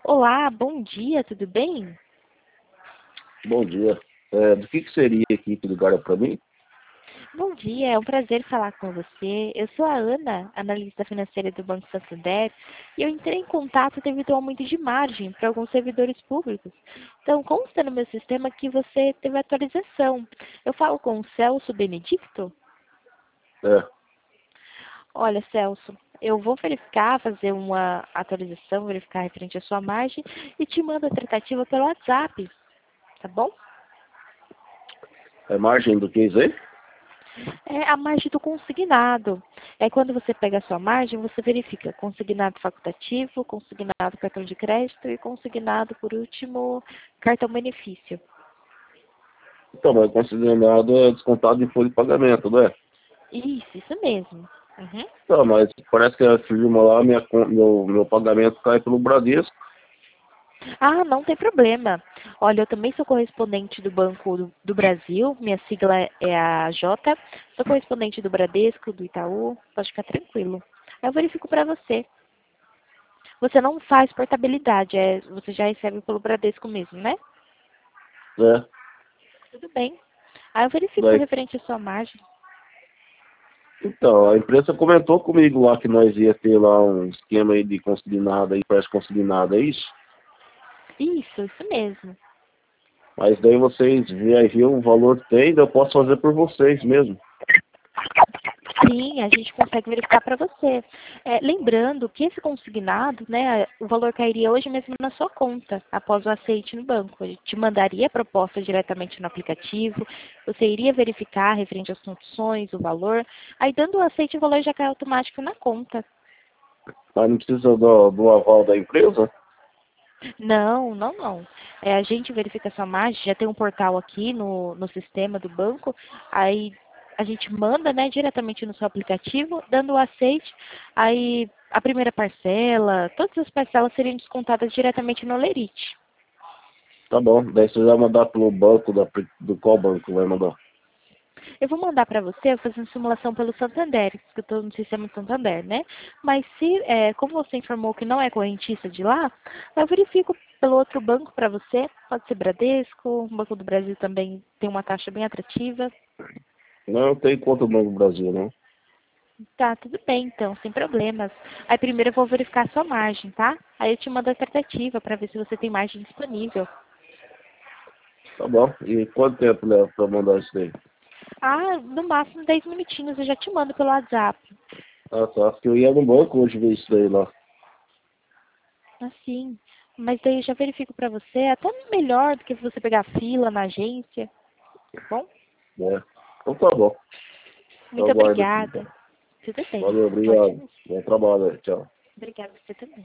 Olá, bom dia, tudo bem? Bom dia. Do que seria aqui que ligaram para mim? Bom dia, é um prazer falar com você. Eu sou a Ana, analista financeira do Banco Santander, e eu entrei em contato devido ao aumento de margem para alguns servidores públicos. Então, consta no meu sistema que você teve atualização. Eu falo com o Celso Benedicto? É, Olha, Celso, eu vou verificar, fazer uma atualização, verificar referente à sua margem e te mando a tratativa pelo WhatsApp, tá bom? é margem do que isso aí? É a margem do consignado. É quando você pega a sua margem, você verifica consignado facultativo, consignado cartão de crédito e consignado, por último, cartão benefício. Então, mas considerado descontado em folha de pagamento, não é? Isso mesmo. Uhum. Então, mas parece que a firma lá, meu pagamento cai pelo Bradesco. Ah, não tem problema. Olha, eu também sou correspondente do Banco do Brasil, minha sigla é a J. Sou correspondente do Bradesco, do Itaú, pode ficar tranquilo. Aí eu verifico para você. Você não faz portabilidade, você já recebe pelo Bradesco mesmo, né? Né? Tudo bem. Aí eu verifico Daí, referente à sua margem. então, a empresa comentou comigo lá que nós ia ter lá um esquema aí de consignado aí, parece consignado, é isso? Isso mesmo. Mas daí vocês viram o valor que tem, daí eu posso fazer por vocês mesmo. Sim, a gente consegue verificar para você. Lembrando que esse consignado, né, o valor cairia hoje mesmo na sua conta, após o aceite no banco. A gente te mandaria a proposta diretamente no aplicativo, você iria verificar referente às condições, o valor, aí dando o aceite o valor já cai automático na conta. Mas não precisa do aval da empresa? Não. A gente verifica essa margem, já tem um portal aqui no sistema do banco, aí a gente manda, né, diretamente no seu aplicativo, dando o aceite, aí a primeira parcela, todas as parcelas seriam descontadas diretamente no Lerite. Tá bom, daí você vai mandar pelo banco, do qual banco vai mandar? Eu vou mandar para você, fazendo simulação pelo Santander, porque eu estou no sistema do Santander, né? Mas como você informou que não é correntista de lá, eu verifico pelo outro banco para você, pode ser Bradesco, o Banco do Brasil também tem uma taxa bem atrativa. Não tem conta no Banco do Brasil, não. Tá, tudo bem então, sem problemas. Aí primeiro eu vou verificar a sua margem, tá? Aí eu te mando a tratativa para ver se você tem margem disponível. Tá bom. E quanto tempo leva pra mandar isso daí? Ah, no máximo 10 minutinhos eu já te mando pelo WhatsApp. Ah, tá. Porque eu ia no banco hoje ver isso daí lá. Assim, mas daí eu já verifico para você, é até melhor do que você pegar fila na agência, tá bom? Né? Então tá bom. Eu Muito aguardo aqui, então. obrigada. Tudo bem. Valeu, Pode. obrigado. Bom trabalho aí. Tchau. Obrigada você também.